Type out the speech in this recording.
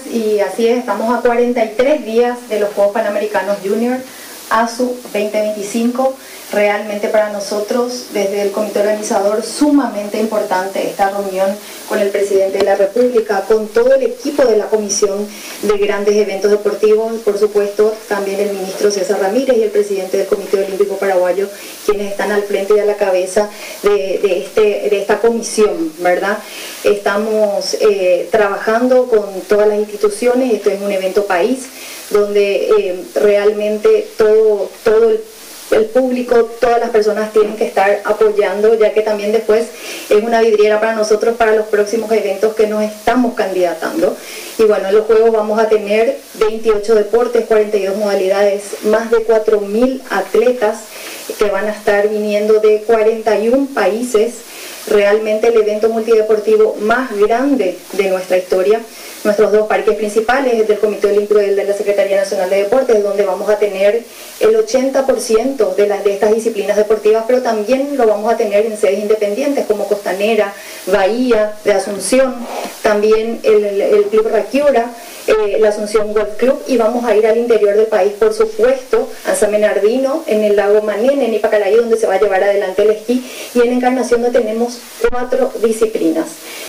y así es, estamos a 43 días de los Juegos Panamericanos Junior ASU 2025. Realmente para nosotros, desde el comité organizador, sumamente importante esta reunión con el presidente de la República, con todo el equipo de la Comisión de Grandes Eventos Deportivos, por supuesto también el ministro César Ramírez y el presidente del Comité Olímpico Paraguayo, quienes están al frente y a la cabeza de esta comisión, ¿verdad? Estamos trabajando con todas las instituciones. Esto es un evento país donde realmente todo el público, todas las personas tienen que estar apoyando, ya que también después es una vidriera para nosotros para los próximos eventos que nos estamos candidatando. Y bueno, en los Juegos vamos a tener 28 deportes, 42 modalidades, más de 4.000 atletas que van a estar viniendo de 41 países. Realmente el evento multideportivo más grande de nuestra historia. Nuestros dos parques principales, el del Comité Olímpico y el de la Secretaría Nacional de Deportes, donde vamos a tener el 80% de estas disciplinas deportivas, pero también lo vamos a tener en sedes independientes como Costanera, Bahía, de Asunción, también el Club Raquiura, la Asunción Golf Club, y vamos a ir al interior del país, por supuesto, a San Bernardino, en el lago Manén, en Ipacaraí, donde se va a llevar adelante el esquí, y en Encarnación donde tenemos 4 disciplinas.